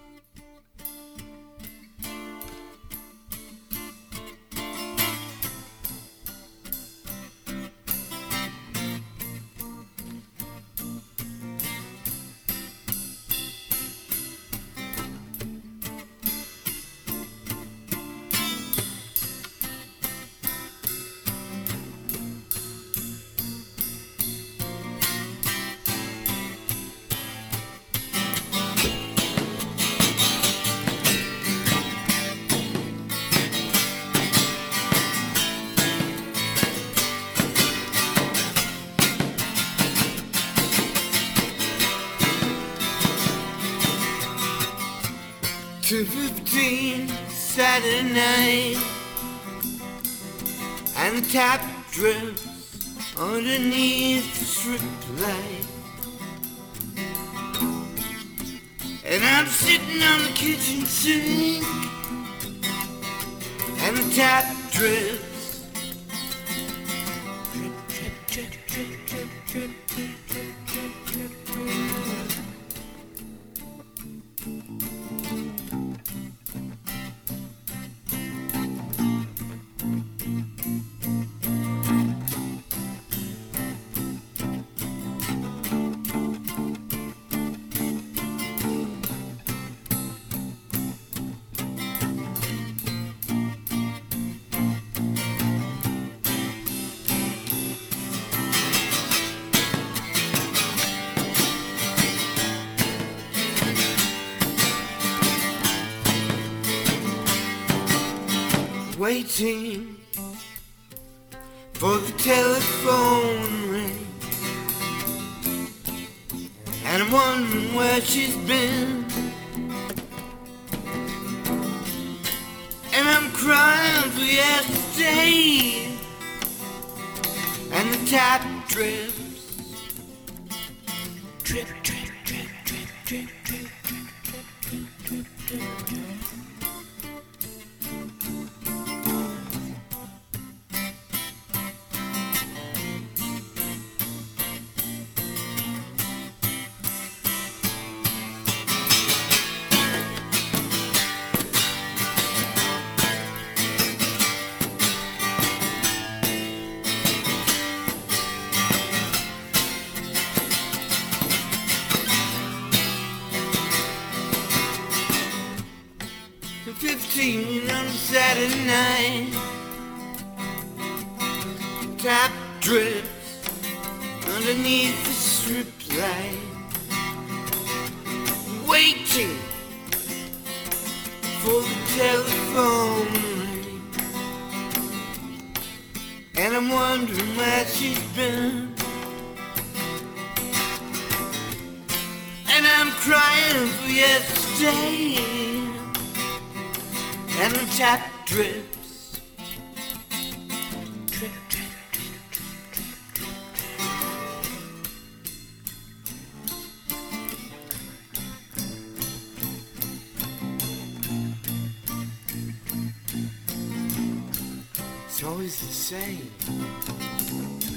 $2:15 Saturday night, and the tap drips underneath the strip light, and I'm sitting on the kitchen sink, and the tap drips. Drip, drip, drip, drip, drip, drip, drip, drip, drip, drip, drip. Waiting for the telephone ring, and I'm wondering where she's been, and I'm crying for yesterday, and the tap drips. Drip, drip, drip, drip, drip, drip, drip, drip, drip, drip, drip. $2:15 on a Saturday night, tap drips underneath the strip light, waiting for the telephone ring, and I'm wondering where she's been, and I'm crying for yesterday, and the tap drips. Drip, drip, drip, drip, drip, drip. It's always the same.